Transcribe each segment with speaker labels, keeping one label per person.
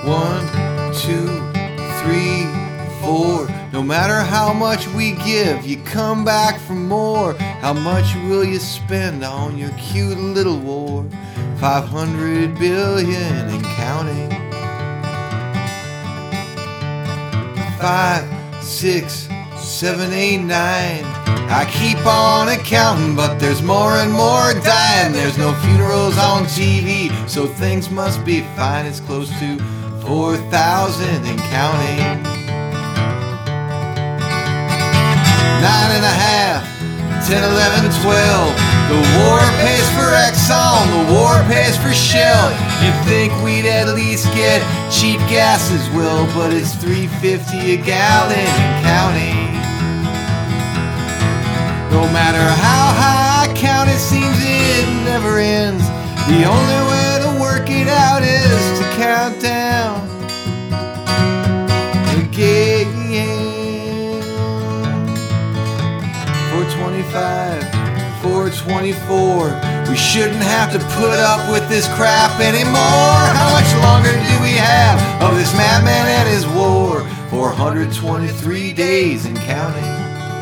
Speaker 1: 1, 2, 3, 4. No matter how much we give, you come back for more. How much will you spend on your cute little war? 500 billion and counting. 5, 6, 7, 8, 9. I keep on accounting, but there's more and more dying. There's no funerals on TV, so things must be fine. It's close to 4,000 and counting. 9.5, 10, 11, 12. The war pays for Exxon, the war pays for Shell. You'd think we'd at least get cheap gas as well, but it's $3.50 a gallon and counting. No matter how high I count, it seems it never ends. The only way to work it out is to count down again. 425, 424. We shouldn't have to put up with this crap anymore. How much longer do we have of this madman and his war? 423 days and counting.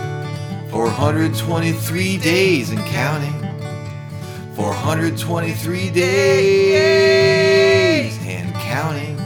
Speaker 1: 423 days and counting. 423 days and counting.